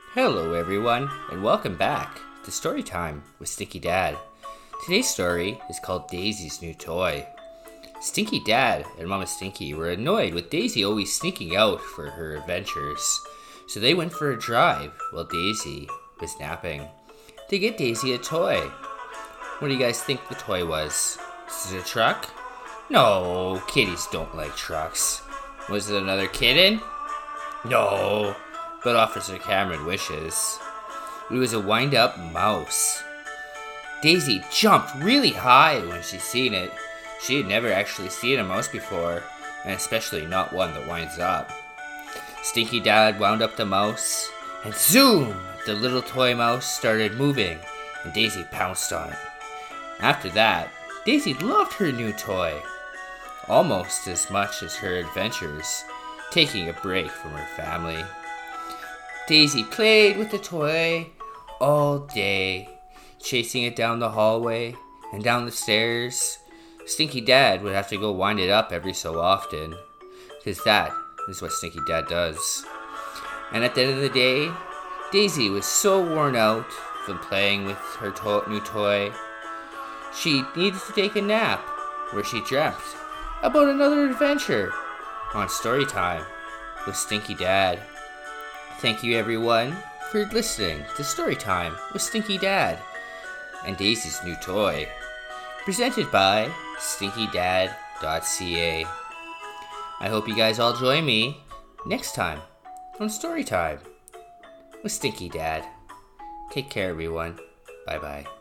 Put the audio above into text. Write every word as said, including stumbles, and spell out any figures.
Hello, everyone, and welcome back to Storytime with Stinky Dad. Today's story is called Daisy's New Toy. Stinky Dad and Mama Stinky were annoyed with Daisy always sneaking out for her adventures, so they went for a drive while Daisy was napping to get Daisy a toy. What do you guys think the toy was? Is it a truck? No, kitties don't like trucks. Was it another kitten? No, but Officer Cameron wishes. It was a wind-up mouse. Daisy jumped really high when she seen it. She had never actually seen a mouse before, and especially not one that winds up. Stinky Dad wound up the mouse, and zoom! The little toy mouse started moving, and Daisy pounced on it. After that, Daisy loved her new toy, almost as much as her adventures, taking a break from her family. Daisy played with the toy all day, chasing it down the hallway and down the stairs. Stinky Dad would have to go wind it up every so often, because that is what Stinky Dad does. And at the end of the day, Daisy was so worn out from playing with her to- new toy, she needed to take a nap, where she dreamt about another adventure on Storytime with Stinky Dad. Thank you, everyone, for listening to Storytime with Stinky Dad and Daisy's New Toy, presented by stinky dad dot c a. I hope you guys all join me next time on Storytime with Stinky Dad. Take care, everyone. Bye-bye.